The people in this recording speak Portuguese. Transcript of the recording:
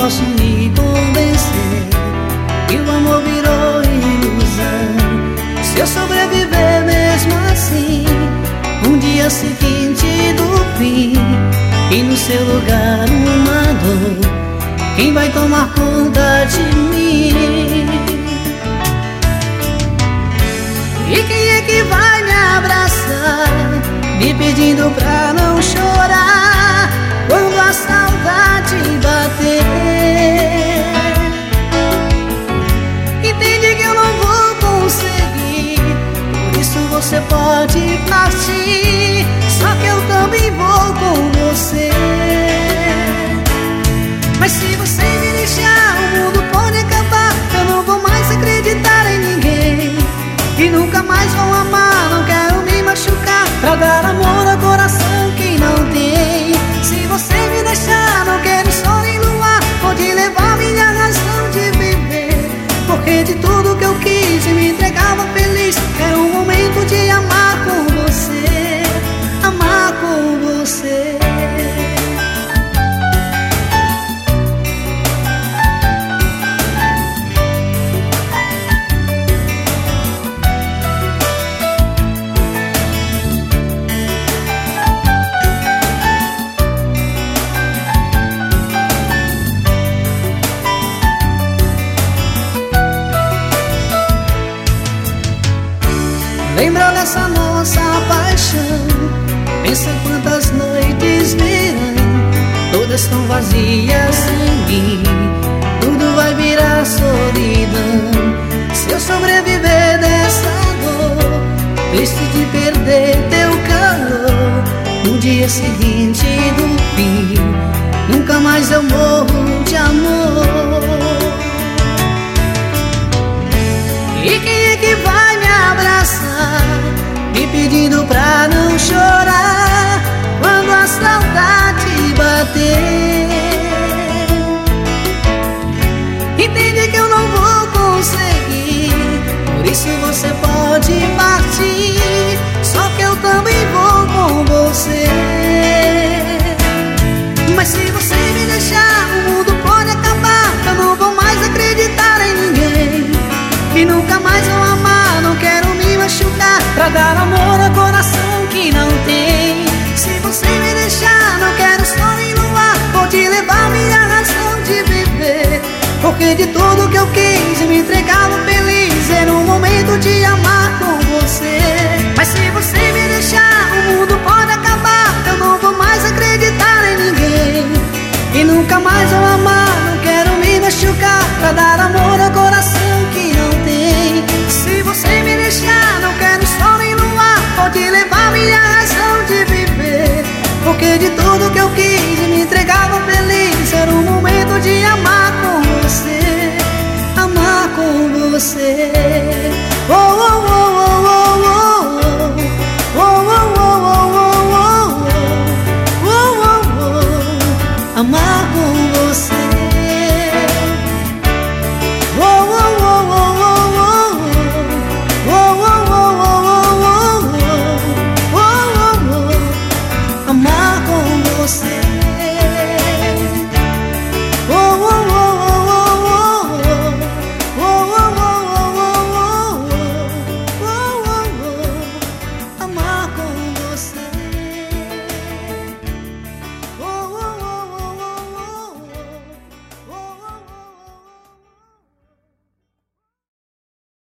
posso me convencer que o amor virou ilusão. Se eu sobreviver mesmo assim, um dia seguinte do fim, e no seu lugar uma dor, quem vai tomar conta de mim? E quem é que vai me abraçar, me pedindo pra não chorar quando a saudade bater? Entende que eu não vou conseguir, por isso você pode partir, só que eu também vou com você. Mas se você me deixar, o mundo pode acabar. Eu não vou mais acreditar em ninguém, e nunca mais vou amar. Não quero me machucar pra dar amor ao coração que não tem. Se você me deixar, não quero sol nem luar, pode levar minha razão de viver, porque de tudo que eu quis e me entregava feliz, era o momento de amar com você, amar com você. Lembra dessa nossa paixão, pensa quantas noites virão, todas tão vazias sem mim, tudo vai virar solidão. Se eu sobreviver dessa dor, triste de perder teu calor, no dia seguinte do fim, nunca mais eu morro de amor. E quem é que vai me abraçar, me pedindo pra não chorar quando a saudade bater? Entende que eu não vou conseguir, por isso você pode partir, só que eu também vou com você. Mas se você me deixar, o mundo pode acabar. Eu não vou mais acreditar em ninguém, e nunca mais vou amar. Não quero me machucar pra dar amor ao coração que não tem. Se você me deixar, não quero sol nem luar, pode levar minha razão de viver, porque de tudo que eu quis e me entregava feliz, era o momento de amar com você. Mas se você me deixar, o mundo pode acabar. Eu não vou mais acreditar em ninguém, e nunca mais vou amar. Não quero me machucar pra dar amor ao coração que não tem. Se você me deixar, não quero sol nem luar, pode levar minha razão de viver, porque de tudo que eu quis